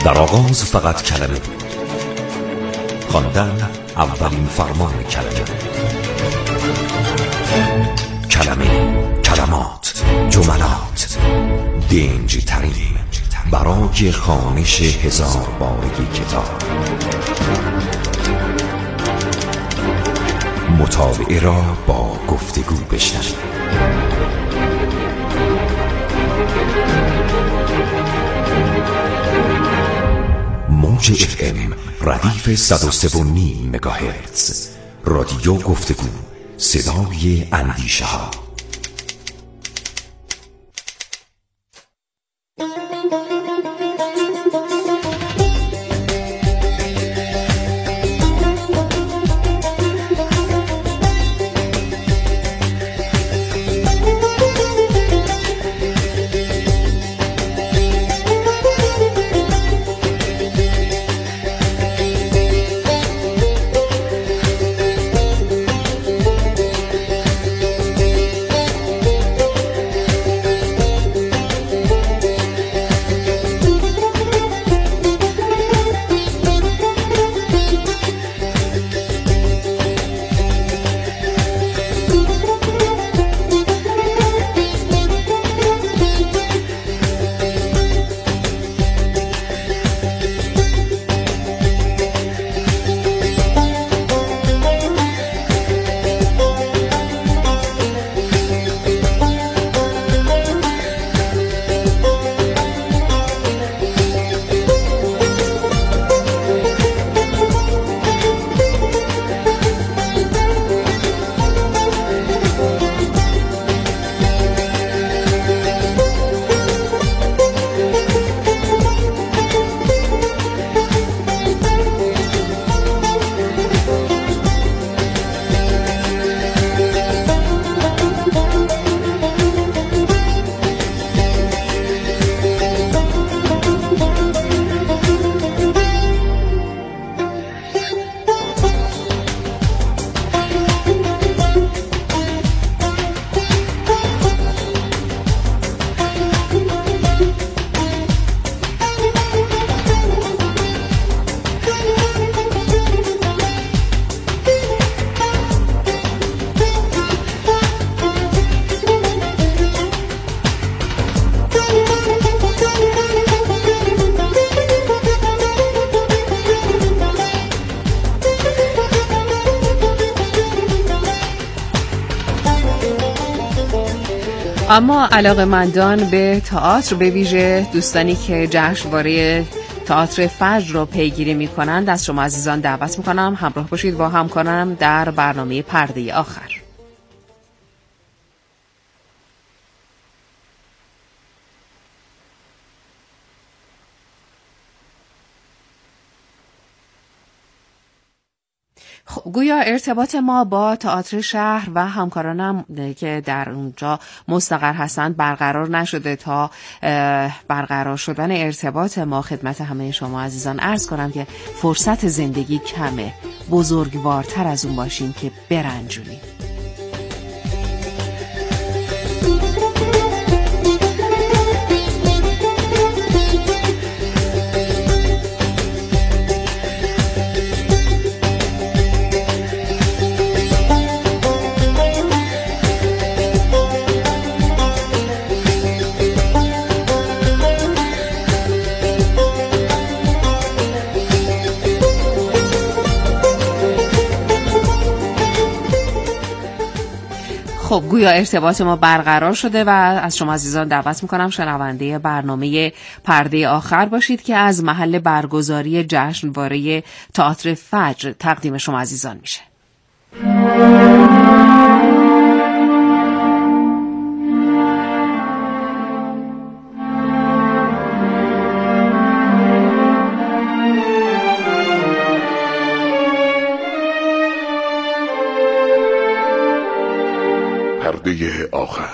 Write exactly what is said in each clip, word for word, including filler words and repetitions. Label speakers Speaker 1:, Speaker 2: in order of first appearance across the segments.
Speaker 1: در آغاز فقط کلمه بود، خواندن اولین فرمان کلمه. کلمه، کلمات، جملات، دنج ترین برای خوانش هزار بارگی کتاب. مطالعه را با گفتگو بشنوید. موج اف ام ردیف صد و سه و نیم مگاهرتز، رادیو گفتگو، صدای اندیشه ها.
Speaker 2: اما علاقه‌مندان به تئاتر، به ویژه دوستانی که جشنواره تئاتر فجر رو پیگیری می‌کنند، از شما عزیزان دعوت می‌کنم همراه باشید با همکارانم در برنامه پرده آخر. گویا ارتباط ما با تئاتر شهر و همکارانم که در اونجا مستقر هستند برقرار نشده. تا برقرار شدن ارتباط ما خدمت همه شما عزیزان عرض کنم که فرصت زندگی کمه، بزرگوارتر از اون باشیم که برنجونیم. خب گویا ارتباط ما برقرار شده و از شما عزیزان دعوت میکنم شنونده برنامه پرده آخر باشید که از محل برگزاری جشنواره تئاتر فجر تقدیم شما عزیزان میشه.
Speaker 3: پرده آخر.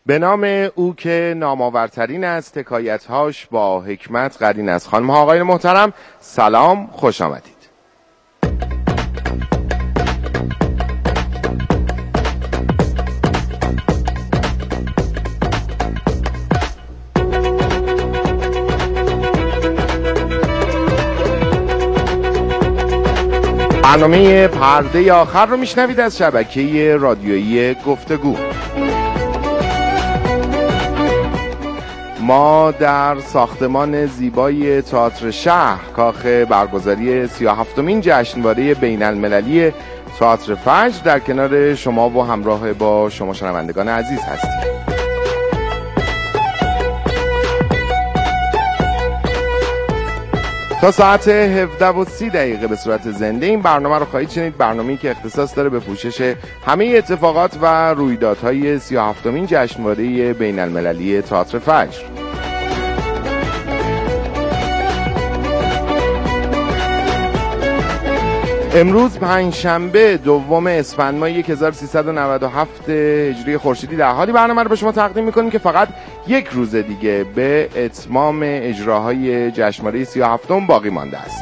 Speaker 4: به نام او که نامآورترین است، حکایت‌هاش با حکمت قرین است. خانم ها آقایان محترم، سلام، خوش آمدید. برنامه پرده آخر رو میشنوید از شبکه رادیویی گفتگو. ما در ساختمان زیبای تئاتر شهر کاخ برگزاری سی و هفتمین جشنواره بین المللی تئاتر فجر در کنار شما و همراه با شما شنوندگان عزیز هستیم. تا ساعت هفده و سی دقیقه به صورت زنده این برنامه رو خواهید شنید، برنامه‌ای که اختصاص داره به پوشش همه اتفاقات و رویدادهای سی و هفتمین جشنواره بین المللی تئاتر فجر. امروز پنجشنبه دوم اسفند ماه هزار و سیصد و نود و هفت هجری خورشیدی در حالی برنامه رو به شما تقدیم می‌کنیم که فقط یک روز دیگه به اتمام اجراهای جشنواره سی و هفتم باقی مانده است.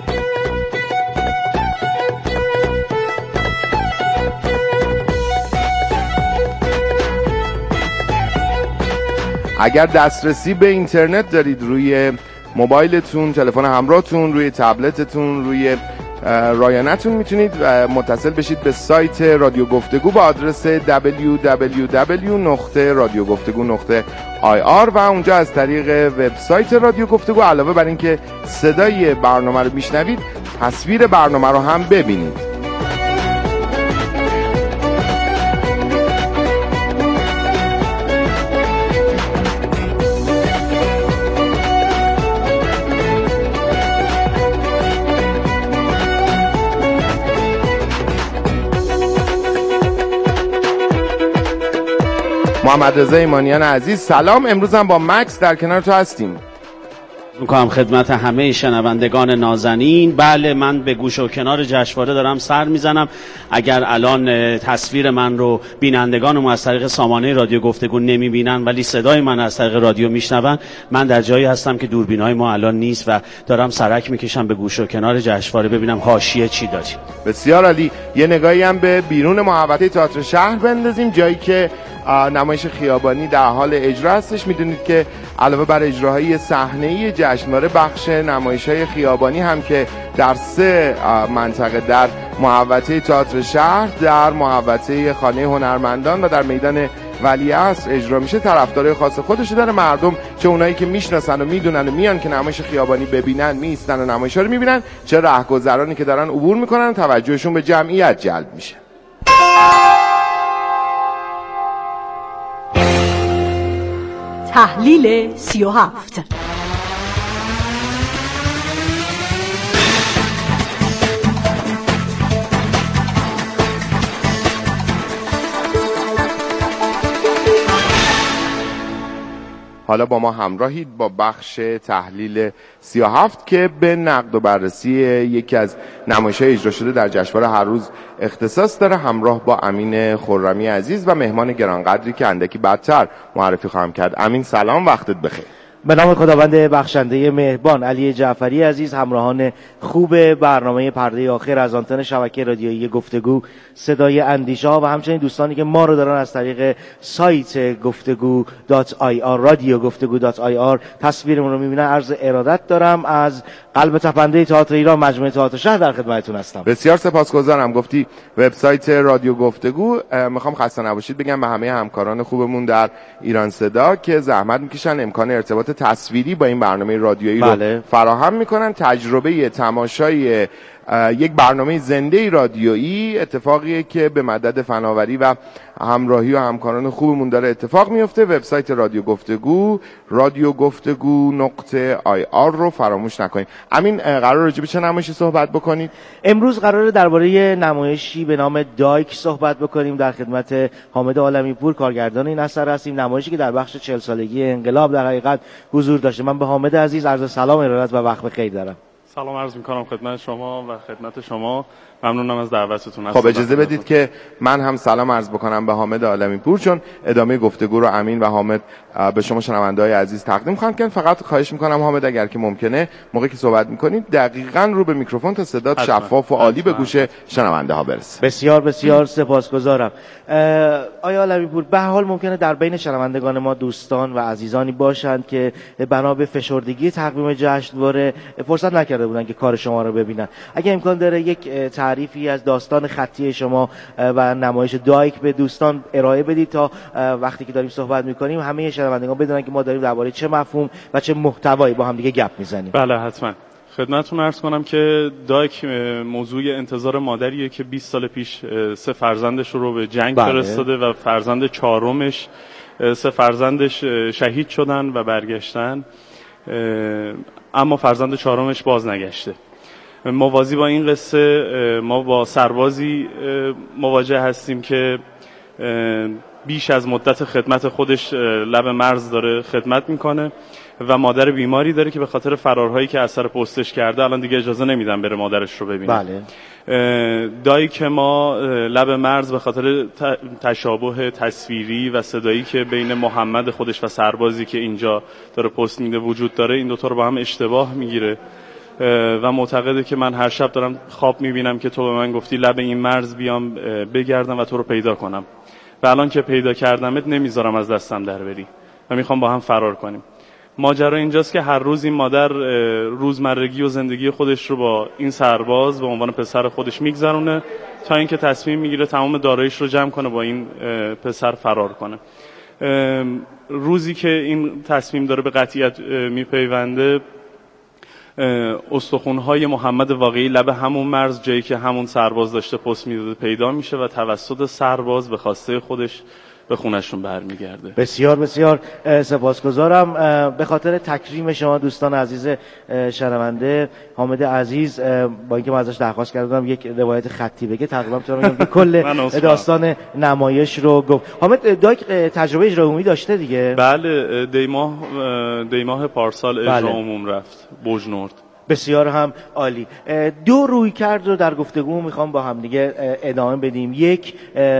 Speaker 4: اگر دسترسی به اینترنت دارید روی موبایلتون، تلفن همراهتون، روی تبلتتون، روی رایانتون، میتونید متصل بشید به سایت رادیو گفتگو با آدرس دبلیو دبلیو دبلیو نقطه رادیو گفتگو نقطه آی آر و اونجا از طریق وبسایت رادیو گفتگو علاوه بر اینکه صدای برنامه رو میشنوید، تصویر برنامه رو هم ببینید. محمد رضا ایمانیان عزیز سلام، امروز هم با مکس در کنار تو هستیم.
Speaker 5: میکنم خدمت همه شنوندگان نازنین. بله، من به گوش و کنار جشنواره دارم سر میزنم. اگر الان تصویر من رو بینندگانم از طریق سامانه رادیو گفتگو نمیبینن ولی صدای من از طریق رادیو میشنون، من در جایی هستم که دوربینای ما الان نیست و دارم سرک میکشم به گوش و کنار جشنواره ببینم حاشیه چی داریم. بسیار عالی. یه نگاهی هم به بیرون محوطه تئاتر شهر بندازیم، جایی که نمایش خیابانی در حال اجرا هستش. میدونید که علاوه بر اجراهای صحنه‌ای جشنواره، بخش نمایش‌های خیابانی هم که در سه منطقه در محوطه تئاتر شهر، در محوطه خانه هنرمندان و در میدان ولیعصر اجرا میشه. طرفدارای خاص خودش داره. مردم، چه اونایی که میشناسن و میدونن و میان که نمایش خیابانی ببینن، میستن و نمایش‌ها رو میبینن، چه رهگذرانی که دارن عبور میکنن، توجهشون به جمعیت جلب میشه.
Speaker 6: تحلیل سی و هفت.
Speaker 4: حالا با ما همراهید با بخش تحلیل سی و هفت که به نقد و بررسی یکی از نمایش‌های اجرا شده در جشنواره هر روز اختصاص داره، همراه با امین خرمی عزیز و مهمان گرانقدری که اندکی بعدتر معرفی خواهم کرد. امین سلام، وقتت بخیر.
Speaker 7: به نام خداوند بخشنده مهربان. علی جعفری عزیز، همراهان خوب برنامه پرده آخر از آنتن شبکه رادیویی گفتگو صدای اندیشه ها و همچنین دوستانی که ما رو دارن از طریق سایت گفتگو دات آی آر رادیو گفتگو دات آی آر تصویرمون رو میبینن، عرض ارادت دارم. از قلب تپنده تئاتر ایران، مجموعه تئاتر شهر در خدمتتون هستم.
Speaker 4: بسیار سپاسگزارم. گفتی وبسایت رادیو گفتگو، میخوام خسته نباشید بگم به همه همکاران خوبمون در ایران صدا که زحمت میکشن امکان ارتباط تصویری با این برنامه رادیویی
Speaker 7: بله.
Speaker 4: رو فراهم میکنن. تجربه تماشای یک برنامه زنده رادیویی اتفاقیه که به مدد فناوری و همراهی و همکاران خوبمون داره اتفاق میفته. وبسایت رادیو گفتگو رادیو گفتگو نقطه آی آر رو فراموش نکنید. امین، قرار راجع به چه نمایشی صحبت بکنید؟
Speaker 7: امروز قراره درباره نمایشی به نام دایک صحبت بکنیم. در خدمت حامد عالمی پور کارگردان این اثر هستیم، نمایشی که در بخش چهل سالگی انقلاب در حقیقت حضور داشته. من به حامد عزیز عرض سلام ارادت و وقت بخیر دارم.
Speaker 8: سلام عرض می‌کنم خدمت شما و خدمت شما ممنونم از دعوتتون.
Speaker 4: خب اجازه بدید که من هم سلام عرض بکنم به حامد عالمی پور، چون ادامه گفتگو رو امین و حامد به شما شنونده‌های عزیز تقدیم خواهند کرد. فقط خواهش میکنم حامد اگر که ممکنه موقعی که صحبت میکنید دقیقاً رو به میکروفون تا صدات شفاف و عالی به گوش شنونده ها برسه.
Speaker 7: بسیار بسیار سپاسگزارم. آیا عالمی پور، به حال ممکنه در بین شنوندگان ما دوستان و عزیزانی باشند که بنا به فشردگی تقویم جشنواره فرصت نکرده بودن که کار شما رو ببینن. اگه امکان داره یک تعریفی از داستان خطی شما و نمایش دایک به دوستان ارائه بدید تا وقتی که داریم صحبت میکنیم همه شنوندگان بدونن که ما داریم درباره چه مفهوم و چه محتوایی با هم دیگه گپ میزنیم.
Speaker 8: بله حتما. خدمتتون عرض کنم که دایک موضوع انتظار مادریه که بیست سال پیش سه فرزندش رو به جنگ
Speaker 7: بله.
Speaker 8: فرستاده و فرزند چهارمش سه فرزندش شهید شدن و برگشتن، اما فرزند چهارمش باز نگشته. موازی با این قصه ما با سربازی مواجه هستیم که بیش از مدت خدمت خودش لب مرز داره خدمت میکنه و مادر بیماری داره که به خاطر فرارهایی که اثر پستش کرده الان دیگه اجازه نمیدن بره مادرش رو ببینه.
Speaker 7: بله.
Speaker 8: دایی که ما لب مرز به خاطر تشابه تصویری و صدایی که بین محمد خودش و سربازی که اینجا داره پست میده وجود داره، این دوتا رو با هم اشتباه میگیره و معتقده که من هر شب دارم خواب میبینم که تو به من گفتی لب این مرز بیام بگردم و تو رو پیدا کنم و الان که پیدا کردمت نمیذارم از دستم در بری و میخوام با هم فرار کنیم. ماجرا اینجاست که هر روز این مادر روزمرگی و زندگی خودش رو با این سرباز به عنوان پسر خودش میگذرونه تا اینکه تصمیم میگیره تمام داراییش رو جمع کنه با این پسر فرار کنه. روزی که این تصمیم داره به قطعیت میپیونده، استخوان‌های محمد واقعی لب همون مرز جایی که همون سرباز داشته پست میداده پیدا میشه و توسط سرباز به خواسته خودش به خونشون برمیگرده.
Speaker 7: بسیار بسیار سپاسگزارم. به خاطر تکریم شما دوستان عزیز شنونده، حامد عزیز با اینکه من ازش درخواست کردم یک روایت خطی بگه، تقریبا تو میگم کل داستان نمایش رو گفت. حامد دایک تجربه اجرا عمومی داشته دیگه؟
Speaker 8: بله، دیماه دیماه پارسال اجرا بله. عموم رفت بوجنورد.
Speaker 7: بسیار هم عالی. دو رویکرد رو در گفتگو میخوام با هم دیگه ادامه بدیم. یک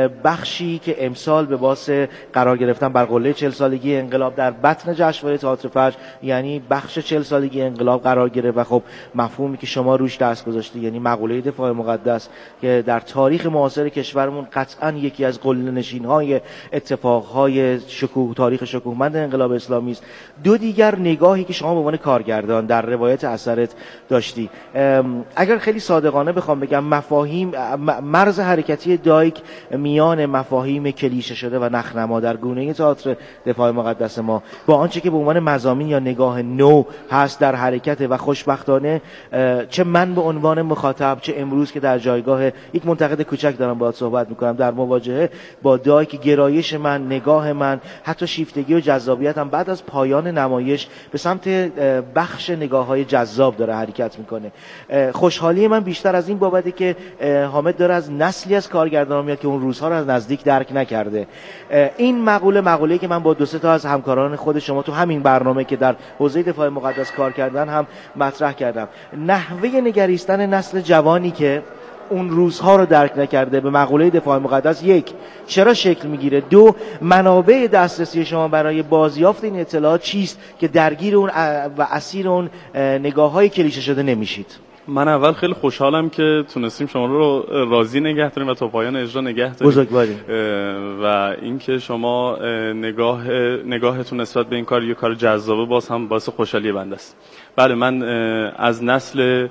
Speaker 7: بخشی که امسال به واسه قرار گرفتن بر قله چهل سالگی انقلاب در بطن جشنواره تئاتر فجر، یعنی بخش چهل سالگی انقلاب قرار گرفت و خب مفهومی که شما روش دست گذاشتید یعنی مقوله دفاع مقدس که در تاریخ معاصر کشورمون قطعاً یکی از قله‌نشین‌های اتفاقهای شکوه تاریخ شکوهمند انقلاب اسلامی است. دو دیگر نگاهی که شما به عنوان کارگردان در روایت اثرت داشتی. اگر خیلی صادقانه بخوام بگم، مفاهیم مرز حرکتی دایک میان مفاهیم کلیشه شده و نخنما در گونه تئاتر دفاع مقدس ما با آنچه که به عنوان مضامین یا نگاه نو هست در حرکت و خوشبختانه چه من به عنوان مخاطب چه امروز که در جایگاه یک منتقد کوچک دارم باهات صحبت میکنم در مواجهه با دایک، گرایش من، نگاه من، حتی شیفتگی و جذابیتم بعد از پایان نمایش به سمت بخش نگاه‌های جذاب داره حرکت میکنه. خوشحالی من بیشتر از این بابته که حامد داره از نسلی از کارگردانان میاد که اون روزها رو از نزدیک درک نکرده. این مقوله مقوله‌ای که من با دو سه تا از همکاران خود شما تو همین برنامه که در حوزه دفاع مقدس کار کردن هم مطرح کردم. نحوه نگریستن نسل جوانی که اون روزها رو درک نکرده به مقوله دفاع مقدس، یک، چرا شکل میگیره؟ دو، منابع دسترسی شما برای بازیافت این اطلاعات چیست که درگیر اون و اسیر اون نگاه‌های کلیشه شده نمیشید؟
Speaker 8: من اول خیلی خوشحالم که تونستیم شما رو راضی نگه داریم و تا پایان اجرا نگه داریم.
Speaker 7: بزرگواری.
Speaker 8: و اینکه شما نگاه نگاهتون نسبت به این کار یه کار جذابه باز هم باعث خوشحالی بنده است. بله، من از نسل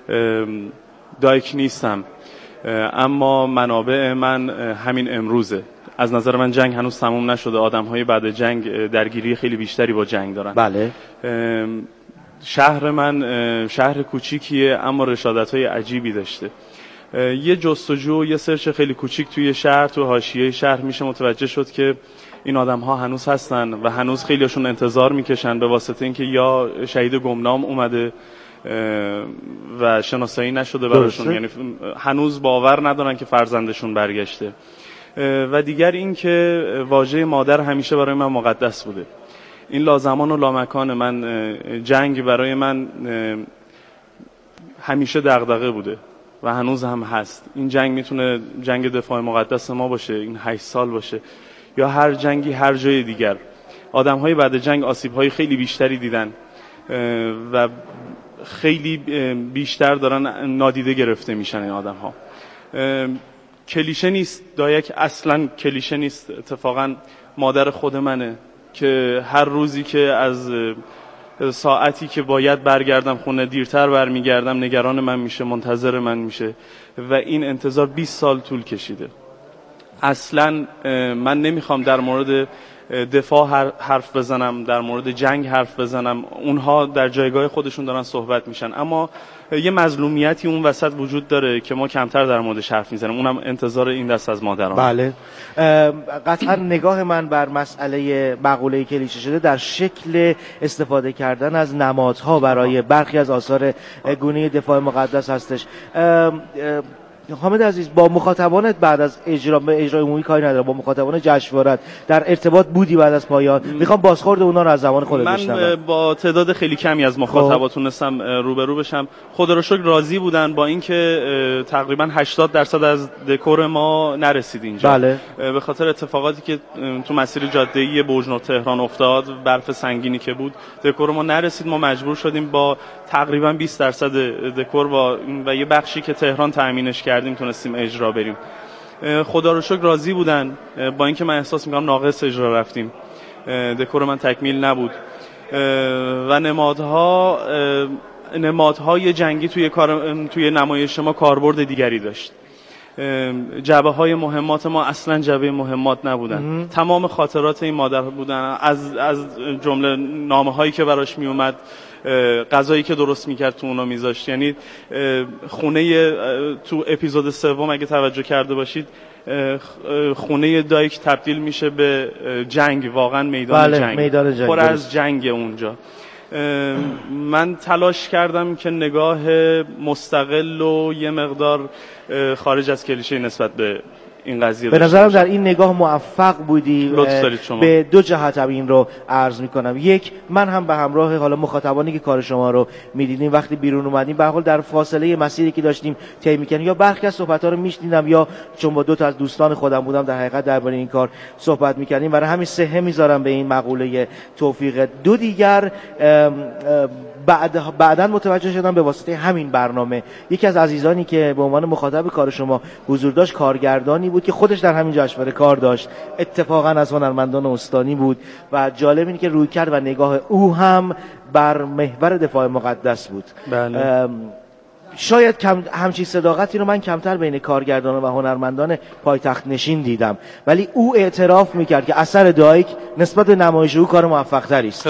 Speaker 8: دایک نیستم، اما منابع من همین امروزه. از نظر من جنگ هنوز تموم نشده، آدم‌های بعد جنگ درگیری خیلی بیشتری با جنگ دارن.
Speaker 7: بله.
Speaker 8: شهر من شهر کوچیکیه اما رشادت‌های عجیبی داشته. یه جستجو، یه سرچ خیلی کوچیک توی شهر، تو حاشیه شهر میشه متوجه شد که این آدم‌ها هنوز هستن و هنوز خیلیشون انتظار میکشن به واسطه اینکه یا شهید گمنام اومده و شناسایی نشده براشون، یعنی هنوز باور ندارن که فرزندشون برگشته. و دیگر این که واژه مادر همیشه برای من مقدس بوده. این لازمان و لامکان من، جنگ برای من همیشه دغدغه بوده و هنوز هم هست. این جنگ میتونه جنگ دفاع مقدس ما باشه، این هشت سال باشه، یا هر جنگی هر جای دیگر. آدم‌های بعد جنگ آسیب‌های خیلی بیشتری دیدن و خیلی بیشتر دارن نادیده گرفته میشن این آدم‌ها. کلیشه نیست دایک، اصلا کلیشه نیست. اتفاقا مادر خود منه که هر روزی که از ساعتی که باید برگردم خونه دیرتر برمیگردم نگران من میشه، منتظر من میشه و این انتظار بیست سال طول کشیده. اصلا من نمیخوام در مورد دفاع حرف بزنم، در مورد جنگ حرف بزنم، اونها در جایگاه خودشون دارن صحبت میشن، اما یه مظلومیتی اون وسط وجود داره که ما کمتر در موردش حرف میزنیم، اونم انتظار این دست از مادران.
Speaker 7: بله، قطعا نگاه من بر مسئله مقوله کلیشه شده در شکل استفاده کردن از نمادها برای برخی از آثار گونه دفاع مقدس هستش. حامد عزیز، با مخاطبانت بعد از اجرا به اجرای عمومی کاری نداره، با مخاطبان جشنوارت در ارتباط بودی بعد از پایان؟ میخوام بازخورد اونا رو از زبان خودت بشنوم.
Speaker 8: من با تعداد خیلی کمی از مخاطبات تونستم روبرو بشم. خدا رو شکر راضی بودن با اینکه تقریبا هشتاد درصد از دکور ما نرسید اینجا.
Speaker 7: بله.
Speaker 8: به خاطر اتفاقاتی که تو مسیر جاده‌ای بوجنور تهران افتاد، برف سنگینی که بود، دکور ما نرسید. ما مجبور شدیم با تقریبا بیست درصد دکور با و یه بخشی که تهران تامینش کردیم تونستیم اجرا بریم. خدا رو شکر راضی بودن، با اینکه من احساس میکنم ناقص اجرا رفتیم، دکور من تکمیل نبود و نمادها نمادهای جنگی توی کار توی نمایش ما کاربرد دیگری داشت. جعبه های مهمات ما اصلا جعبه مهمات نبودن. تمام خاطرات این مادر بودن، از از جمله نامه هایی که براش می اومد، غذایی که درست میکرد تو اونا میذاشت. یعنی خونه تو اپیزود سوم اگه توجه کرده باشید، خونه دایک تبدیل میشه به جنگ، واقعا میدان
Speaker 7: بله،
Speaker 8: جنگ،
Speaker 7: میدان جنگ،
Speaker 8: پر از جنگ اونجا. من تلاش کردم که نگاه مستقل و یه مقدار خارج از کلیشه نسبت به این قضیه
Speaker 7: به نظرم در این نگاه موفق بودی.
Speaker 8: شما.
Speaker 7: به دو جهت هم این رو عرض میکنم. یک، من هم به همراه حالا مخاطبانی که کار شما رو میدیدیم وقتی بیرون اومدیم، به هر حال در فاصله مسیری که داشتیم طی می‌کردیم یا برخی از صحبت‌ها رو میشنیدم یا چون با دو تا از دوستان خودم بودم در حقیقت درباره این کار صحبت می‌کردیم. برای همین سهه میذارم به این مقوله توفیق. دو دیگر بعد بعداً متوجه شدم به واسطه همین برنامه، یکی از عزیزانی که به عنوان مخاطب کار شما حضور داشت کارگردانی بود که خودش در همین جشنواره کار داشت، اتفاقاً از هنرمندان استانی بود و جالب اینه که رویکرد و نگاه او هم بر محور دفاع مقدس بود.
Speaker 8: بله.
Speaker 7: شاید کم همچین صداقتی رو من کمتر بین کارگردانان و هنرمندان پایتخت نشین دیدم، ولی او اعتراف میکرد که اثر دایک نسبت به نمایش او کار موفق تری است.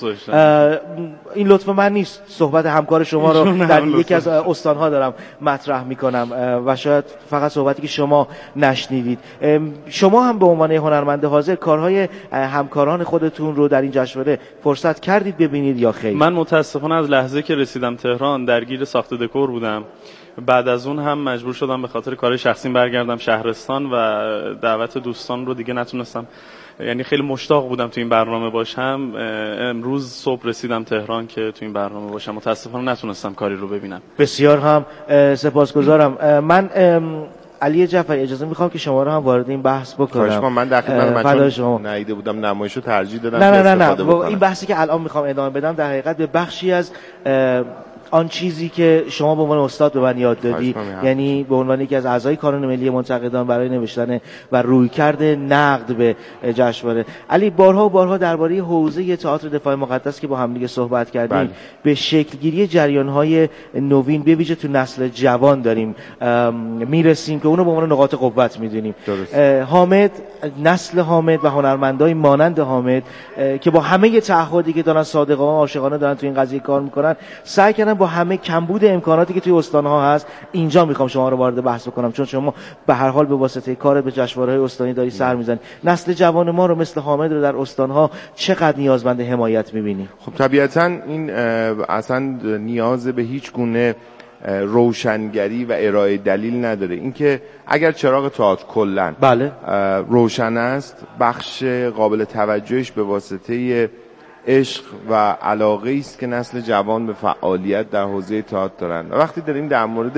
Speaker 7: این لطف من نیست، صحبت همکار شما رو در یکی از استانها دارم مطرح میکنم و شاید فقط صحبتی که شما نشنیدید. شما هم به عنوان هنرمند حاضر کارهای همکاران خودتون رو در این جشنواره فرصت کردید ببینید یا خیر؟
Speaker 8: من متاسفانه از لحظه که رسیدم تهران درگیر ساخت دکور بودم. بعد از اون هم مجبور شدم به خاطر کار شخصیم برگردم شهرستان و دعوت دوستان رو دیگه نتونستم، یعنی خیلی مشتاق بودم تو این برنامه باشم. امروز صبح رسیدم تهران که تو این برنامه باشم، متاسفانه نتونستم کاری رو ببینم.
Speaker 7: بسیار هم سپاسگزارم. من علی جعفری اجازه میخوام که شما رو هم وارد این بحث بکنم.
Speaker 4: خواهش می‌کنم. من در خدمت من چون نیده بودم نمایشو ترجیح دادم
Speaker 7: نه نه نه نه این بحثی که الان میخوام ادامه بدم در حقیقت به بخشی از آن چیزی که شما به عنوان استاد به من یاد دادی، یعنی به عنوان یکی از اعضای کانون ملی منتقدان برای نوشتن و رویکرد نقد به جشنواره. علی، بارها و بارها درباره حوزه تئاتر دفاع مقدس که با هم دیگه صحبت کردیم، بله. به شکلگیری جریان‌های نوین به ویژه تو نسل جوان داریم میرسیم که اونو به عنوان نقاط قوت میدونیم. حامد، نسل حامد و هنرمندای مانند حامد که با همه تعهدی که دارن صادقانه و عاشقانه دارن تو این قضیه کار میکنن، سعی کردن با همه کمبود امکاناتی که توی استان‌ها هست، اینجا میخوام شما رو وارد بحث بکنم چون شما به هر حال به واسطه کار به جشنواره‌های استانی داری سر میزنی. نسل جوان ما رو مثل حامد رو در استان‌ها چقدر نیازمند حمایت میبینی؟
Speaker 4: خب طبیعتاً این اصلا نیاز به هیچ گونه روشنگری و ارائه دلیل نداره. اینکه اگر چراغ تئاتر کلاً
Speaker 7: بله
Speaker 4: روشن است، بخش قابل توجهش به واسطه عشق و علاقه است که نسل جوان به فعالیت در حوزه تئاتر دارن. و وقتی داریم در مورد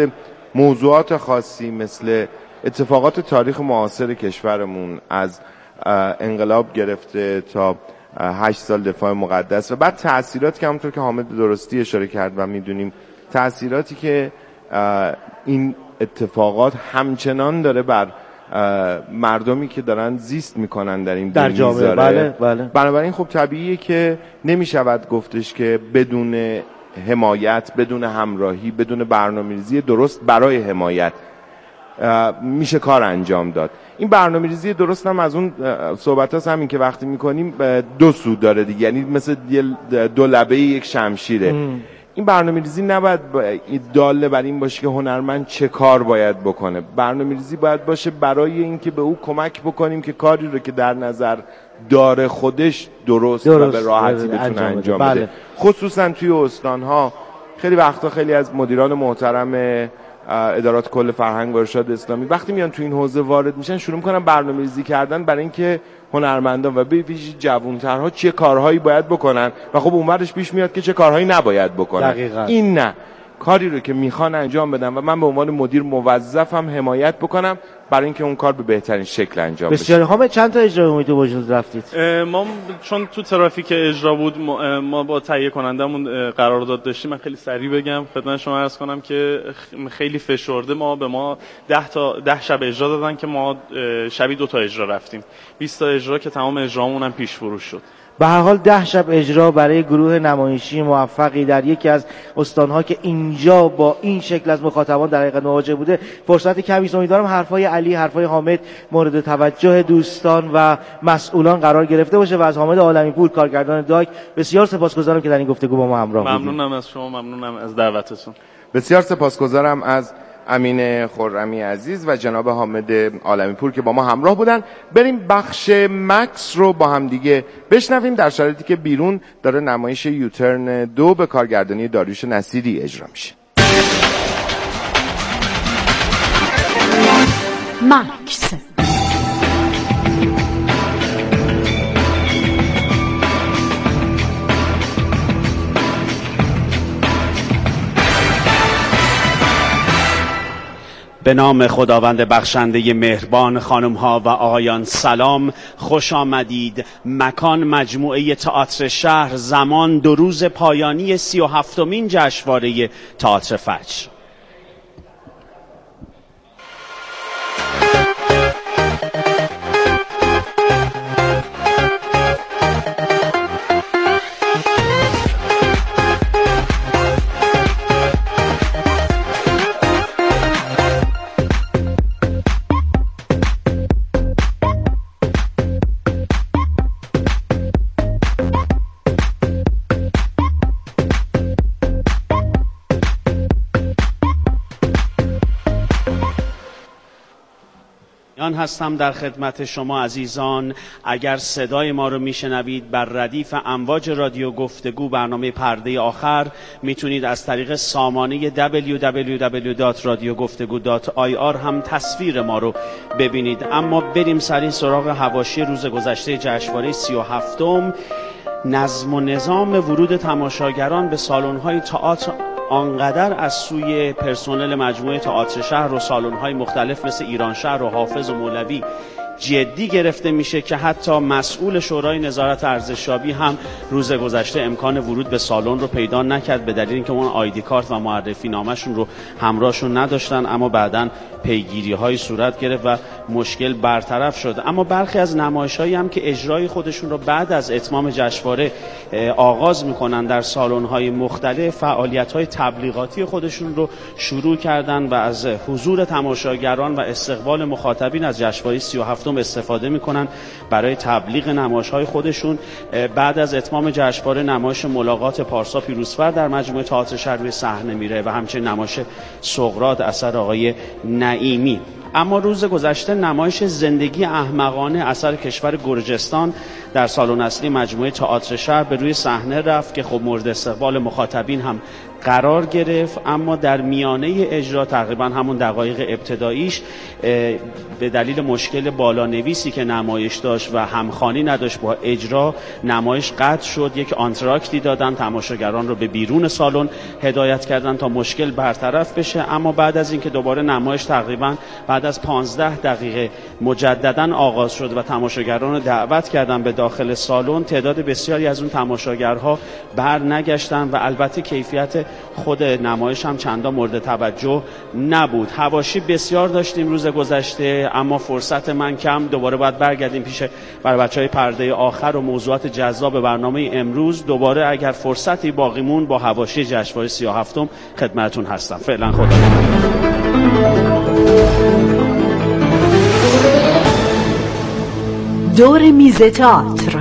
Speaker 4: موضوعات خاصی مثل اتفاقات تاریخ معاصر کشورمون از انقلاب گرفته تا هشت سال دفاع مقدس و بعد تأثیراتی که همونطور که حامد درستی اشاره کرد و میدونیم تأثیراتی که این اتفاقات همچنان داره بر مردمی که دارن زیست میکنن در این
Speaker 7: در جامعه. بله بله.
Speaker 4: بنابراین خب طبیعیه که نمیشود گفتش که بدون حمایت، بدون همراهی، بدون برنامه‌ریزی درست برای حمایت میشه کار انجام داد. این برنامه‌ریزی درست هم از اون صحبت هاست همین که وقتی میکنیم دو سو داره دیگه، یعنی مثل دو لبه یک شمشیره. ام. این برنامه‌ریزی نباید داله بر این باشه که هنرمند چه کار باید بکنه. برنامه‌ریزی باید باشه برای اینکه به او کمک بکنیم که کاری رو که در نظر داره خودش درست, درست و به راحتی بتونه انجام, انجام بده. بله. خصوصا توی استان‌ها خیلی وقتا خیلی از مدیران محترم ادارات کل فرهنگ و ارشاد اسلامی وقتی میان تو این حوزه وارد میشن شروع میکنن برنامه‌ریزی کردن برای اینکه هنرمندان و به ویژه جوان‌ترها چه کارهایی باید بکنن و خب اونورش پیش میاد که چه کارهایی نباید بکنن.
Speaker 7: دقیقا.
Speaker 4: این نه کاری رو که میخوان انجام بدن و من به عنوان مدیر موظفم حمایت بکنم برای اینکه اون کار به بهترین شکل انجام بشه.
Speaker 7: بسیار حامد، چند تا اجرای عمومی تو وجود رفتید؟
Speaker 8: ما چون تو ترافیک اجرا بود ما با تهیه کنندمون قرارداد داشتیم. من خیلی سریع بگم خدمت شما عرض کنم که خیلی فشرده ما به ما ده تا ده شب اجرا دادن که ما شبی دو تا اجرا رفتیم. بیست تا اجرا که تمام اجرامون هم پیش فروش شد.
Speaker 7: به هر حال ده شب اجرا برای گروه نمایشی موفقی در یکی از استانها که اینجا با این شکل از مخاطبان در حقیقت مواجه بوده فرصت کمی است. امیدوارم حرفای علی، حرفای حامد مورد توجه دوستان و مسئولان قرار گرفته باشه و از حامد عالمی پور کارگردان داک بسیار سپاسگزارم که در این گفتگو با ما همراه بودید.
Speaker 8: ممنونم از شما، ممنونم از دعوتتون.
Speaker 4: بسیار سپاسگزارم از امین خرمی عزیز و جناب حامد عالمی پور که با ما همراه بودن. بریم بخش مکس رو با هم دیگه بشنویم در شرایطی که بیرون داره نمایش یوترن دو به کارگردانی داریوش نصیری اجرا میشه.
Speaker 6: مکس
Speaker 5: به نام خداوند بخشنده مهربان. خانم ها و آقایان سلام، خوش آمدید. مکان مجموعه تئاتر شهر، زمان دو روز پایانی سی و هفتمین جشنواره تئاتر فجر. هستم در خدمت شما عزیزان. اگر صدای ما رو میشنوید بر ردیف امواج رادیو گفتگو برنامه پرده آخر میتونید از طریق سامانه دبلیو دبلیو دبلیو دات رادیو گفتگو دات آی آر هم تصویر ما رو ببینید. اما بریم سریع سراغ حواشی روز گذشته جشنواره سی و هفتم. نظم و نظام ورود تماشاگران به سالن‌های تئاتر آنقدر از سوی پرسنل مجموعه تئاتر شهر و سالن‌های مختلف مثل ایران شهر و حافظ و مولوی جدی گرفته میشه که حتی مسئول شورای نظارت ارزشیابی هم روز گذشته امکان ورود به سالن رو پیدا نکرد به دلیل اینکه اون آیدی کارت و معرفی نامشون رو همراهشون نداشتن. اما بعداً پیگیری های صورت گرفت و مشکل برطرف شد. اما برخی از نمایش‌هایی هم که اجرای خودشون رو بعد از اتمام جشنواره آغاز میکنن در سالن‌های مختلف فعالیت‌های تبلیغاتی خودشون رو شروع کردن و از حضور تماشاگران و استقبال مخاطبین از جشنواره سی و هفتم استفاده میکنن برای تبلیغ نمایش‌های خودشون. بعد از اتمام جشنواره نمایش ملاقات پارسا پیروزفر در مجموعه تئاتر شهر روی صحنه میره و همچنین نمایش سقراط اثر آقای نعیمی. اما روز گذشته نمایش زندگی احمقانه اثر کشور گرجستان در سالن اصلی مجموعه تئاتر شهر به روی صحنه رفت که خب مورد استقبال مخاطبین هم قرار گرفت، اما در میانه اجرا تقریبا همون دقایق ابتداییش به دلیل مشکل بالانویسی که نمایش داشت و همخوانی نداشت با اجرا نمایش قطع شد. یک آنتراکتی دادن، تماشاگران رو به بیرون سالن هدایت کردن تا مشکل برطرف بشه. اما بعد از اینکه دوباره نمایش تقریبا بعد از پانزده دقیقه مجددا آغاز شد و تماشاگران رو دعوت کردن به داخل سالن، تعداد بسیاری از اون تماشاگرها بر نگشتن و البته کیفیت خود نمایش هم چندان مورد توجه نبود. حواشی بسیار داشتیم روز گذشته، اما فرصت من کم. دوباره باید برگردیم پیش برای بچهای پرده آخر و موضوعات جذاب برنامه امروز. دوباره اگر فرصتی باقیمون با حواشی جشنواره سی و هفتم خدمتتون هستم. فعلا خدا.
Speaker 6: دور میز تئاتر.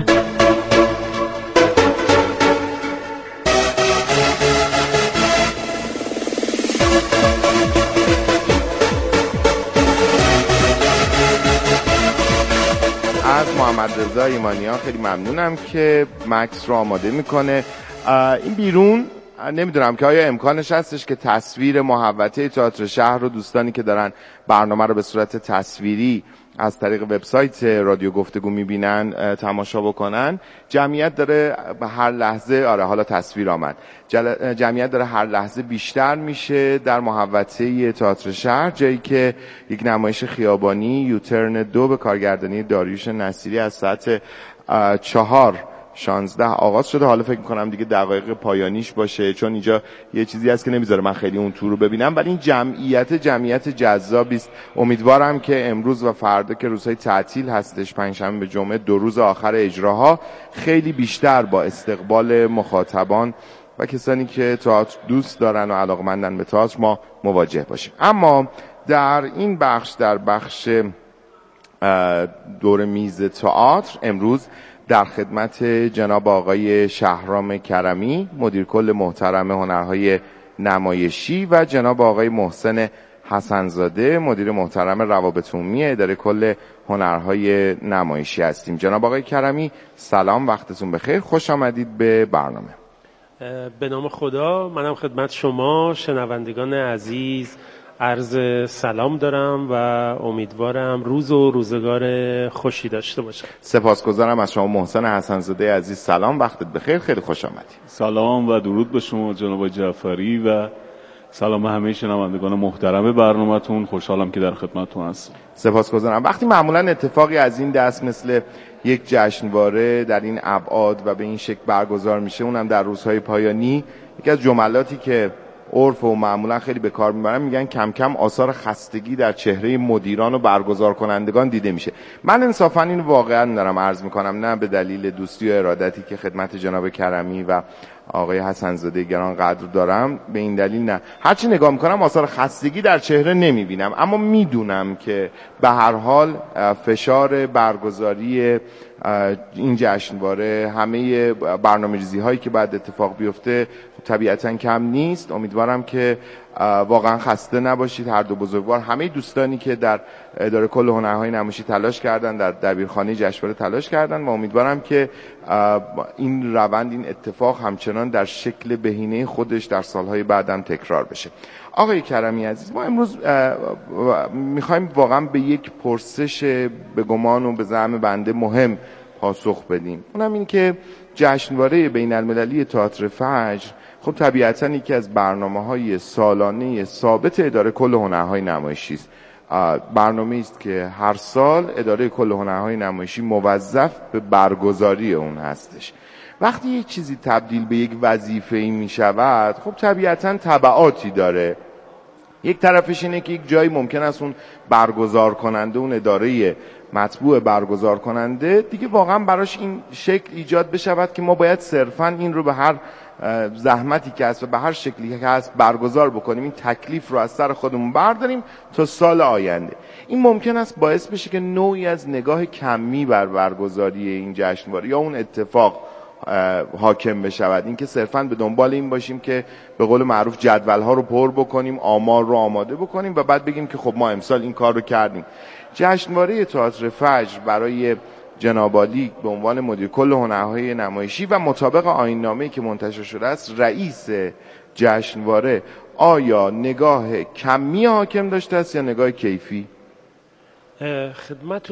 Speaker 4: از محمد رضا ایمانیان خیلی ممنونم که مکس رو آماده میکنه. این بیرون نمیدونم که آیا امکانش هستش که تصویر محوطه تئاتر شهر رو دوستانی که دارن برنامه رو به صورت تصویری از طریق وبسایت رادیو گفتگو میبینن تماشا بکنن. جمعیت داره به هر لحظه، آره حالا تصویر آمد، جل... جمعیت داره هر لحظه بیشتر میشه در محوطه تئاتر شهر، جایی که یک نمایش خیابانی یوترن دو به کارگردانی داریوش نصیری از ساعت چهار شانزده آغاز شده. حالا فکر میکنم دیگه دقایق پایانیش باشه، چون اینجا یه چیزی هست که نمیذاره من خیلی اون تور رو ببینم، ولی این جمعیت جمعیت جذابی است. امیدوارم که امروز و فردا که روزهای تعطیل هستش، پنجشنبه به جمعه، دو روز آخر اجراها، خیلی بیشتر با استقبال مخاطبان و کسانی که تئاتر دوست دارن و علاقمندن به تئاتر ما مواجه باشیم. اما در این بخش، در بخش دور میز تئاتر، امروز در خدمت جناب آقای شهرام کرمی، مدیر کل محترم هنرهای نمایشی، و جناب آقای محسن حسنزاده، مدیر محترم روابط عمومی اداره کل هنرهای نمایشی هستیم. جناب آقای کرمی سلام، وقتتون بخیر، خوش آمدید به برنامه.
Speaker 9: به نام خدا، منم خدمت شما شنوندگان عزیز عرض سلام دارم و امیدوارم روز و روزگار خوشی داشته باشم.
Speaker 4: سپاسگزارم از شما محسن حسنزاده عزیز، سلام، وقتت بخیر، خیلی خوش آمدید.
Speaker 8: سلام و درود به شما جناب جعفری و سلام به همه شنوندگان محترم برنامه‌تون. خوشحالم که در خدمتتون هستم.
Speaker 4: سپاسگزارم. وقتی معمولا اتفاقی از این دست مثل یک جشنواره در این ابعاد و به این شکل برگزار میشه، اونم در روزهای پایانی، یکی از جملاتی که عرف و معمولا خیلی به کار میبرن، میگن کم کم آثار خستگی در چهره مدیران و برگزار کنندگان دیده میشه. من انصافا این واقعا دارم عرض میکنم، نه به دلیل دوستی و ارادتی که خدمت جناب کرمی و آقای حسنزاده گران قدر دارم، به این دلیل نه. هرچی نگاه میکنم آثار خستگی در چهره نمیبینم، اما میدونم که به هر حال فشار برگزاری این جشنواره، همه برنامه‌ریزی هایی که بعد اتفاق بیفته طبیعتا کم نیست. امیدوارم که واقعا خسته نباشید هر دو بزرگوار، همه دوستانی که در اداره کل هنرهای نمایشی تلاش کردن، در دبیرخانه جشنواره تلاش کردن، و امیدوارم که این روند، این اتفاق همچنان در شکل بهینه خودش در سالهای بعدم تکرار بشه. آقای کرمی عزیز، ما امروز میخوایم واقعا به یک پرسش به گمان و به زعم بنده مهم پاسخ بدیم. اونم این که جشنواره بین المللی تئاتر فجر خب طبیعتاً یکی از برنامه‌های سالانه ثابت اداره کل هنرهای نمایشی است. برنامه‌ای است که هر سال اداره کل هنرهای نمایشی موظف به برگزاری اون هستش. وقتی یک چیزی تبدیل به یک وظیفه‌ای می‌شود، خب طبیعتاً تبعاتی داره. یک طرفش اینه که یک جایی ممکن است اون برگزار کننده، اون اداره مطبوع برگزار کننده دیگه واقعا براش این شکل ایجاد بشود که ما باید صرفاً این رو به هر زحمتی که هست و به هر شکلی که هست برگزار بکنیم، این تکلیف رو از سر خودمون برداریم تا سال آینده. این ممکن است باعث بشه که نوعی از نگاه کمی بر برگزاری این جشنواره یا اون اتفاق حاکم بشود، این که صرفاً به دنبال این باشیم که به قول معروف جدول‌ها رو پر بکنیم، آمار رو آماده بکنیم و بعد بگیم که خب ما امسال این کار رو کردیم. جشنواره تئاتر فجر برای جناب عالی به عنوان مدیر کل هنرهای نمایشی و مطابق آیین‌نامه‌ای که منتشر شده است، رئیس جشنواره آیا نگاه کمی حاکم داشته است یا نگاه کیفی؟
Speaker 9: خدمت